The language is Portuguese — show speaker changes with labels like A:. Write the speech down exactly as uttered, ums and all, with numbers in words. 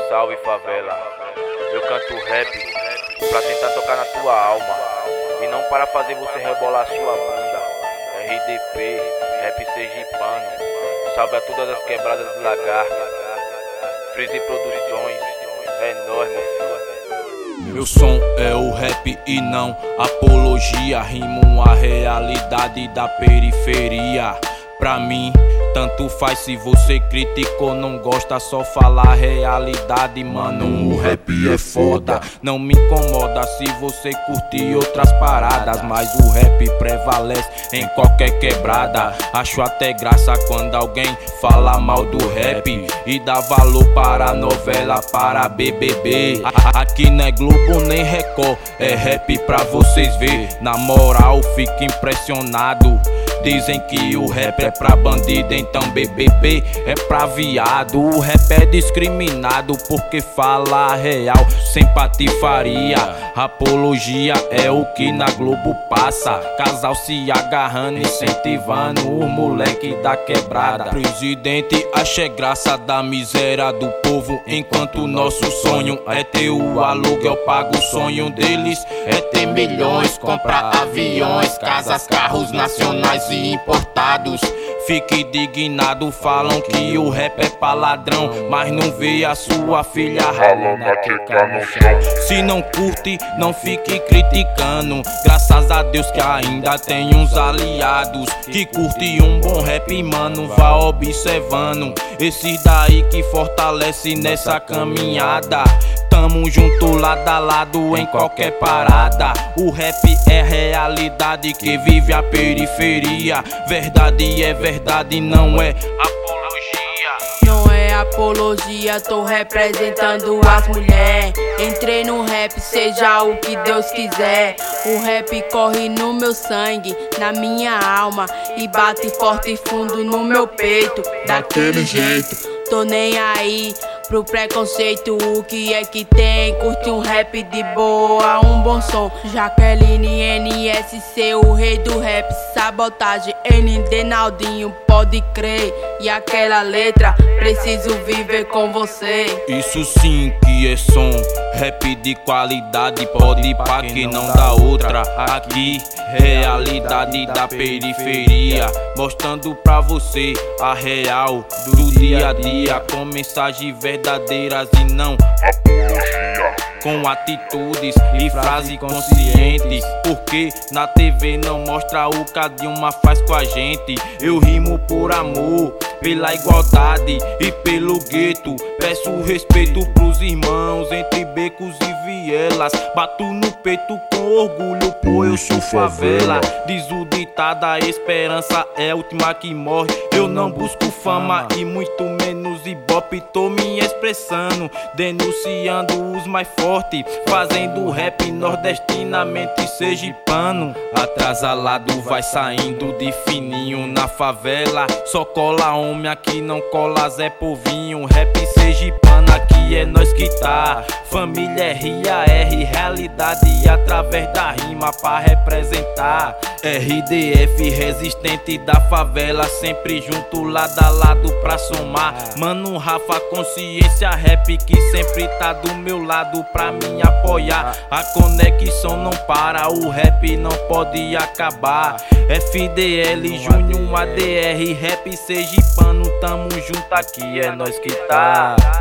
A: Salve favela, eu canto rap pra tentar tocar na tua alma e não para fazer você rebolar sua bunda. R D P, rap sergipano, salve a todas as quebradas de lagarta. Freeze Produções, é nóis, meu filho.
B: Meu som é o rap e não apologia, rimo a realidade da periferia. Pra mim, tanto faz se você critica ou não gosta, só falar a realidade, mano, o rap é foda. Não me incomoda se você curtir outras paradas, mas o rap prevalece em qualquer quebrada. Acho até graça quando alguém fala mal do rap e dá valor para a novela, para B B B. Aqui não é Globo nem Record, é rap pra vocês ver. Na moral, fico impressionado. Dizem que o rap é pra bandido, então B B B é pra viado. O rap é discriminado porque fala a real, sem patifaria. Apologia é o que na Globo passa, casal se agarrando, incentivando o moleque da quebrada. Presidente acha graça da miséria do povo, enquanto nosso sonho é ter o aluguel pago. O sonho deles é ter milhões, comprar aviões, casas, carros nacionais e importados. Fique indignado, falam que o rap é pra ladrão, mas não vê a sua filha ralando a queca no chão. Se não curte, não fique criticando. Graças a Deus que ainda tem uns aliados que curte um bom rap, mano, vá observando. Esses daí que fortalece nessa caminhada. Tamo junto lado a lado em qualquer parada. O rap é realidade que vive a periferia. Verdade é verdade, não é apologia.
C: Não é apologia, tô representando as mulheres. Entrei no rap, seja o que Deus quiser. O rap corre no meu sangue, na minha alma, e bate forte e fundo no meu peito. Daquele jeito, tô nem aí pro preconceito, o que é que tem? Curte um rap de boa, um bom som. Jaqueline N S C, o rei do rap. Sabotagem, N D Naldinho, pode crer. E aquela letra, preciso viver com você.
B: Isso sim que é som, rap de qualidade. Pode pá que não dá outra. Aqui, realidade da periferia, mostrando pra você a real do dia a dia, com mensagem verdadeiras e não apologia, com atitudes e frase consciente. Porque na T V não mostra o que a Dilma faz com a gente. Eu rimo por amor, pela igualdade e pelo gueto. Peço respeito pros irmãos entre becos e vielas. Bato no peito com orgulho, pô, eu sou favela. Diz o ditado, a esperança é a última que morre. Eu não busco fama e muito menos ibope. Tô me expressando, denunciando os mais fortes, fazendo rap nordestinamente sergipano. Atrasalado vai saindo de fininho na favela. Só cola homem, aqui não cola Zé Povinho. Rap sergipano, aqui é nós que tá. Família R A R, realidade através da rima pra representar. R D F, resistente da favela, sempre junto lado a lado pra somar. Mano Rafa, consciência rap que sempre tá do meu lado pra me apoiar. A conexão não para, o rap não pode acabar. F D L, Júnior, A D R, rap sergipano, tamo junto, aqui é nós que tá.